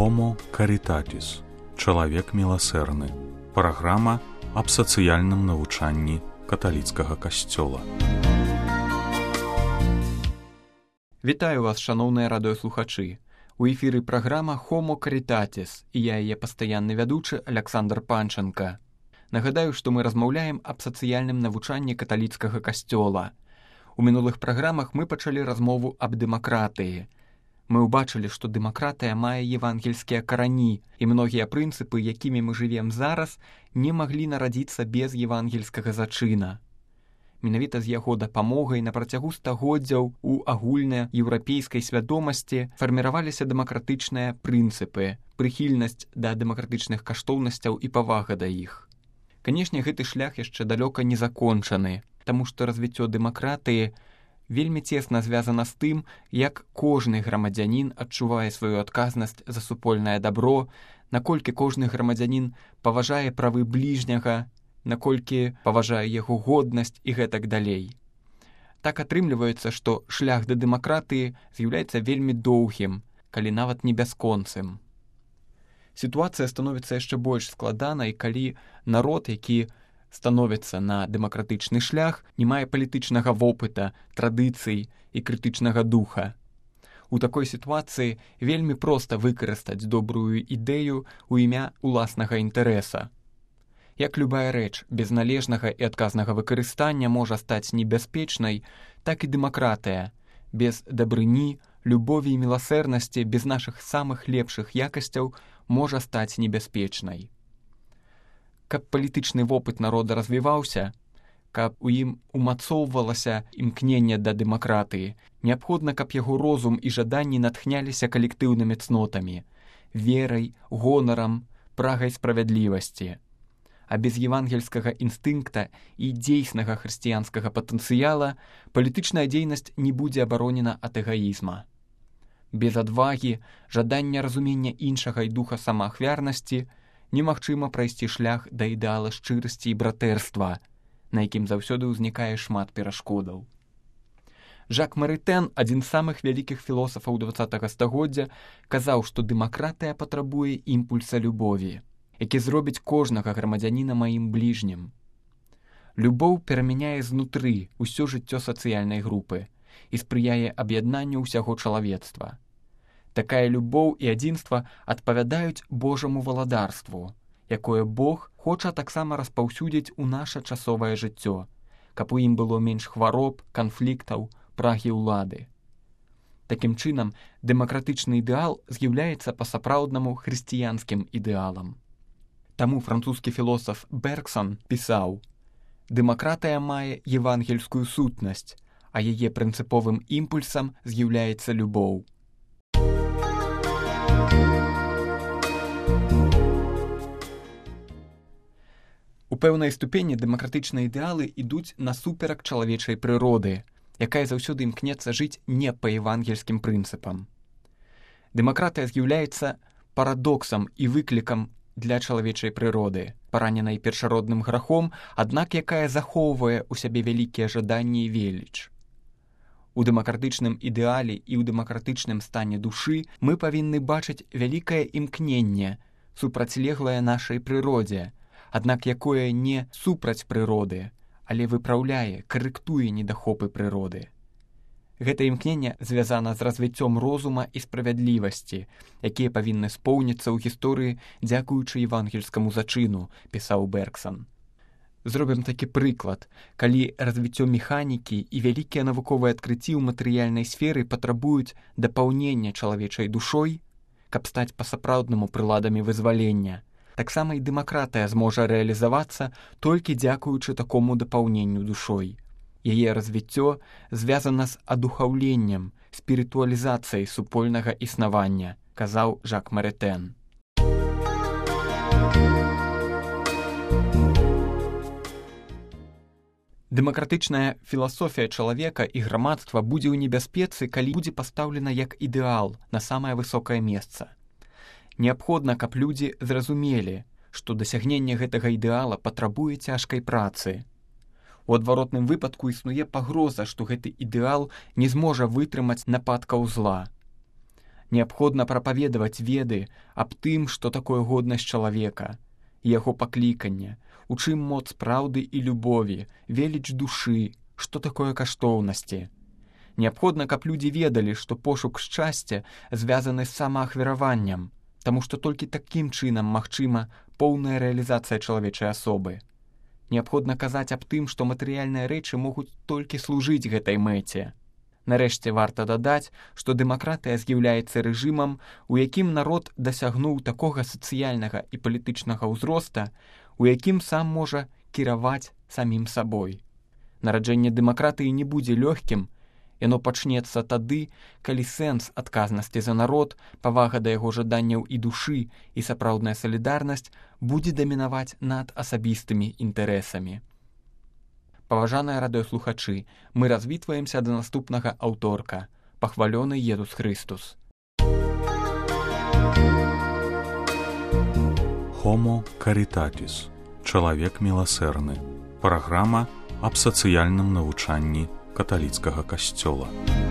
Homo Caritatis. Чалавек міласэрны. Праграма аб сацыяльным навучанні каталіцкага касцёла. Вітаю вас, шаноўныя радыёслухачы. У эфіры праграма Homo Caritatis, і я яе пастаянны вядучы Аляксандр Панченка. Нагадаю, што мы размаўляем аб сацыяльным навучанні каталіцкага касцёла. У мінулых праграмах мы пачалі размову аб дэмакратыі. Мы ўбачылі, што дэмакратыя мае евангельскія карані, і многія прынцыпы, якімі мы жывем зараз, не маглі нарадзіцца без евангельскага зачына. Менавіта з яго дапамогай на працягу стагоддзяў у агульнаеўрапейскай свядомасці фарміраваліся дэмакратычныя прынцыпы, прыхільнасць да дэмакратычных каштоўнасцяў і павага да іх. Канешне, гэты шлях яшчэ далёка не закончаны, таму што развіццё дэмакратыі вельмі цесна звязана з тым, як кожны грамадзянін адчувае сваю адказнасць за супольнае дабро, наколькі кожны грамадзянін паважае правы бліжняга, наколькі паважае яго годнасць і гэтак далей. Так атрымліваецца, што шлях да дэмакратыі з'яўляецца вельмі доўгім, калі нават не бясконцым. Сітуацыя становіцца яшчэ больш складанай, калі народ, які становіцца на дэмакратычны шлях, не мае палітычнага вопыта, традыцый і крытычнага духа. У такой сітуацыі вельмі проста выкарыстаць добрую ідэю ў імя уласнага інтарэса. Як любая рэч без належнага і адказнага выкарыстання можа стаць небяспечнай, так і дэмакратыя без дабрыні, любові і міласэрнасці, без нашых самых лепшых якасцяў можа стаць небяспечнай. Каб палітычны вопыт народа развіваўся, каб у ім умацоўвалася імкненне да дэмакратыі, неабходна, каб яго розум і жаданні натхняліся калектыўнымі цнотамі, верай, гонарам, прагай справядлівасці. А без евангельскага інстынкта і дзейснага хрысціянскага патэнцыяла палітычная дзейнасць не будзе абаронена ад эгаізма. Без адвагі, жадання разумення іншага і духа самаахвярнасці немагчыма прайсці шлях да ідэала шчырасці і братэрства, на якім заўсёды ўзнікае шмат перашкодаў. Жак Марытэн, адзін з самых вялікіх філосафаў 20-го стагоддзя, казаў, што дэмакратыя патрабуе імпульса любові, які зробіць кожнага грамадзяніна маім бліжнім. Любоў перамяняе знутры ўсё жыццё сацыяльнай групы і спрыяе аб'яднанню ўсяго чалавецтва. Такая любоў і адзінства адпавядаюць Божаму валадарству, якое Бог хоча таксама распаўсюдзіць у наша часовае жыццё, каб у ім было менш хвароб, канфліктаў, прагі ўлады. Такім чынам, дэмакратычны ідэал з'яўляецца па-сапраўднаму хрысціянскім ідэалам. Таму французскі філосаф Бергсон пісаў: «Дэмакратыя мае евангельскую сутнасць, а яе прынцыповым імпульсам з'яўляецца любоў». У пэўнай ступені дэмакратычныя ідэалы ідуць насуперак чалавечай прыроды, якая заўсёды імкнецца жыць не па евангельскім прынцыпам. Дэмакратыя з'яўляецца парадоксам і выклікам для чалавечай прыроды, параненай першародным грахом, аднак якая захоўвае ў сябе вялікія жаданні і веліч. У дэмакратычным ідэале і ў дэмакратычным стане душы мы павінны бачыць вялікае імкненне, супрацьлеглае нашай прыродзе, аднак якое не супраць прыроды, але выпраўляе, карэктуе недахопы прыроды. Гэта імкненне звязана з развіццём розума і справядлівасці, якія павінны споўніцца ў гісторыі дзякуючы евангельскаму зачыну, пісаў Бергсон. Зробім такі прыклад, калі развіццё механікі і вялікія навуковыя адкрыцці ў матэрыяльнай сферы патрабуюць дапаўнення чалавечай душой, каб стаць па-сапраўднаму прыладамі вызвалення, таксама і дэмакратыя зможа рэалізавацца толькі дзякуючы такому дапаўненню душой. Яе развіццё звязана з адухаўленнем, спірытуалізацыяй супольнага існавання, казаў Жак Марытэн. Дэмакратычная філасофія чалавека і грамадства будзе ў небяспецы, калі будзе пастаўлена як ідэал на самае высокае месца. Неабходна, каб людзі зразумелі, што дасягненне гэтага ідэала патрабуе цяжкай працы. У адваротным выпадку існуе пагроза, што гэты ідэал не зможа вытрымаць нападкаў зла. Неабходна прапаведаваць веды аб тым, што такое годнасць чалавека, яго пакліканне, у чым моц праўды і любові, веліч душы, што такое каштоўнасці. Неабходна, каб людзі ведалі, што пошук шчасця звязаны з самаахвяраваннем, таму што толькі такім чынам магчыма поўная рэалізацыя чалавечай асобы. Неабходна казаць аб тым, што матэрыяльныя рэчы могуць толькі служыць гэтай мэце. Нарэшце варта дадаць, што дэмакратыя з'яўляецца рэжымам, у якім народ дасягнуў такога сацыяльнага і палітычнага ўзроста, у якім сам можа кіраваць самім сабой. Нараджэнне дэмакратыі не будзе лёгкім, яно пачнецца тады, калі сэнс адказнасці за народ, павага да яго жаданняў і душы і сапраўдная салідарнасць будзе дамінаваць над асабістымі інтарэсамі. Паважаныя радыёслухачы, мы развітваемся да наступнага аўторка. Пахвалёны Езус Хрыстус. Homo Caritatis. Чалавек міласэрны. Праграма аб сацыяльным навучанні каталіцкага касцёла.